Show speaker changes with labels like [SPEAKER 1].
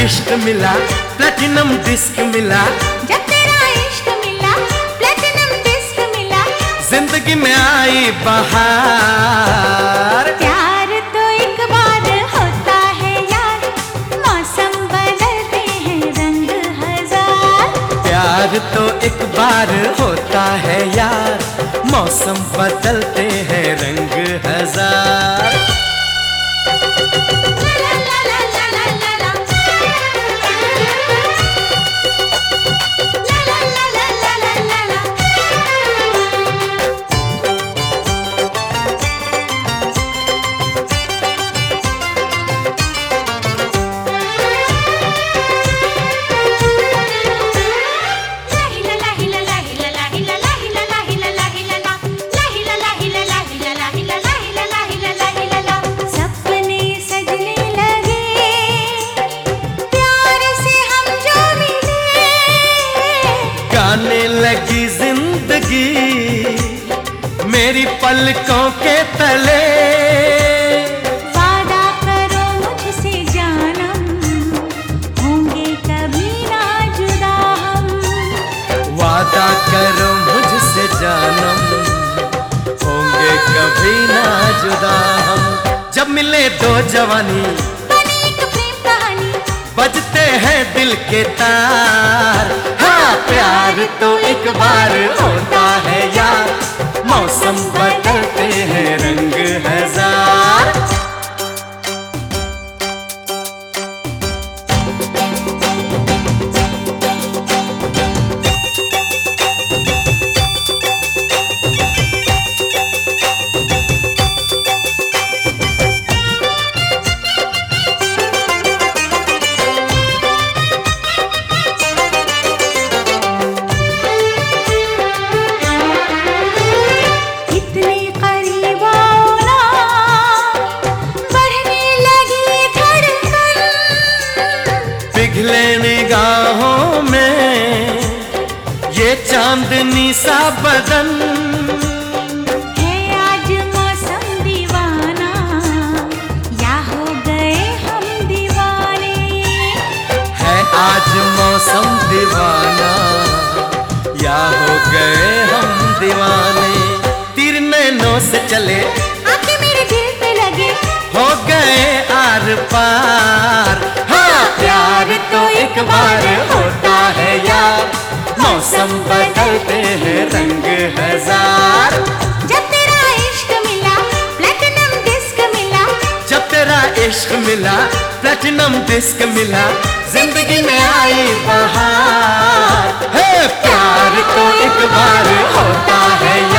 [SPEAKER 1] इश्क मिला platinum disc मिला,
[SPEAKER 2] जब तेरा इश्क मिला प्लैटिनम डिस्क मिला,
[SPEAKER 1] जिंदगी में आई बहार।
[SPEAKER 2] प्यार तो एक बार होता है यार, मौसम बदलते हैं रंग हजार।
[SPEAKER 1] प्यार तो एक बार होता है यार, मौसम बदलते हैं रंग हजार। गाने लगी जिंदगी मेरी पलकों के तले,
[SPEAKER 2] वादा करो मुझसे जानम, होंगे कभी ना जुदा हम।
[SPEAKER 1] वादा करो मुझसे जानम, होंगे कभी ना जुदा हम। जब मिले दो जवानी
[SPEAKER 2] बनी एक प्रेम कहानी,
[SPEAKER 1] बजते हैं दिल के तार। हाँ प्यार तो एक बार होता है यार, मौसम बदलते हैं रंग हजार। पिघले निगाहों में ये चांदनी सा बदन,
[SPEAKER 2] है आज मौसम दीवाना या हो गए हम दीवाने।
[SPEAKER 1] है आज मौसम दीवाना या हो गए हम दीवाने। तीर नैनों से चले
[SPEAKER 2] आके मेरे दिल पे लगे,
[SPEAKER 1] हो गए आर पार। हाँ प्यार तो एक बार होता है यार, मौसम बदलते हैं रंग हजार।
[SPEAKER 2] जब तेरा इश्क मिला प्लैटिनम डिस्क मिला,
[SPEAKER 1] जब तेरा इश्क मिला प्लैटिनम डिस्क मिला, जिंदगी में आई बहार। है प्यार तो एक बार होता है